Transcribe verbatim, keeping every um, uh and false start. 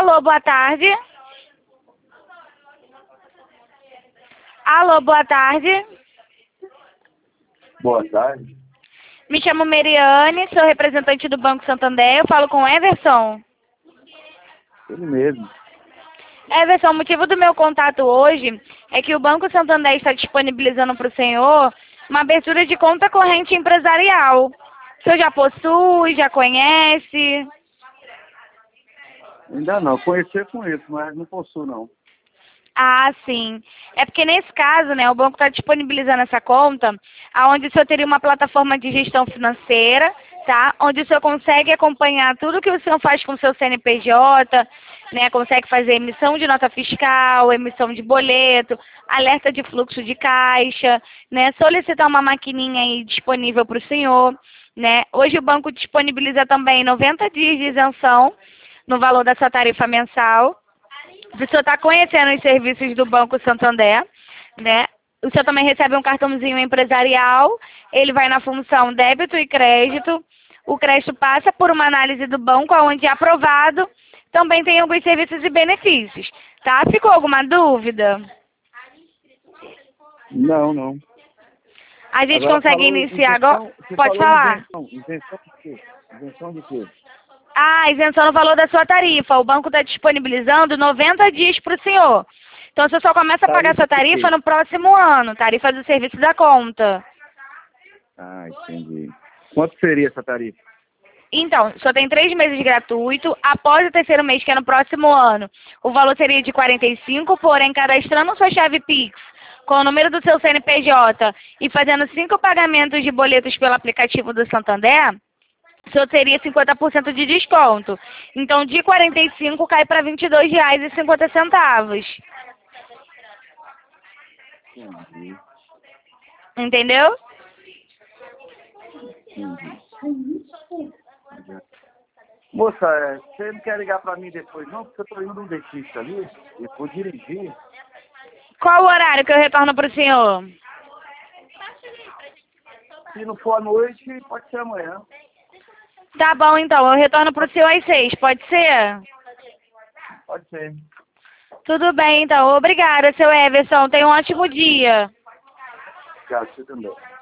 Alô, boa tarde. Alô, boa tarde. Boa tarde. Me chamo Meriane, sou representante do Banco Santander. Eu falo com o Everson. Ele mesmo. Everson, o motivo do meu contato hoje é que o Banco Santander está disponibilizando para o senhor uma abertura de conta corrente empresarial. O senhor já possui, já conhece? Ainda não. Conhecer, conheço, mas não possuo, não. Ah, sim. É porque nesse caso, né, o banco está disponibilizando essa conta, onde o senhor teria uma plataforma de gestão financeira, tá? Onde o senhor consegue acompanhar tudo que o senhor faz com o seu C N P J, né? Consegue fazer emissão de nota fiscal, emissão de boleto, alerta de fluxo de caixa, né? Solicitar uma maquininha aí disponível para o senhor, né? Hoje o banco disponibiliza também noventa dias de isenção no valor da sua tarifa mensal. O senhor está conhecendo os serviços do Banco Santander, né? O senhor também recebe um cartãozinho empresarial, ele vai na função débito e crédito. O crédito passa por uma análise do banco, onde é aprovado. Também tem alguns serviços e benefícios, tá? Ficou alguma dúvida? Não, não. A gente Agora consegue falou iniciar isenção, agora? você Pode falou falar. isenção. Isenção de quê? Isenção de quê? Ah, isenção no valor da sua tarifa. O banco está disponibilizando noventa dias para o senhor. Então, você só começa a pagar Tarifa essa de tarifa quê? no próximo ano. Tarifa do serviço da conta. Ah, entendi. Quanto seria essa tarifa? Então, só tem três meses gratuito. Após o terceiro mês, que é no próximo ano, o valor seria de quarenta e cinco, porém, cadastrando sua chave Pix com o número do seu C N P J e fazendo cinco pagamentos de boletos pelo aplicativo do Santander, o senhor teria cinquenta por cento de desconto. Então, de quarenta e cinco cai para vinte e dois reais e cinquenta centavos. Entendi. Entendeu? Entendi. Moça, é, você não quer ligar pra mim depois, não? Porque eu tô indo num dentista ali, e vou dirigir. Qual o horário que eu retorno para o senhor? Se não for à noite, pode ser amanhã. Tá bom, então. Eu retorno para o senhor às seis. Pode ser? Pode ser. Tudo bem, então. Obrigada, seu Everson. Tenha um ótimo dia. Obrigado, você também.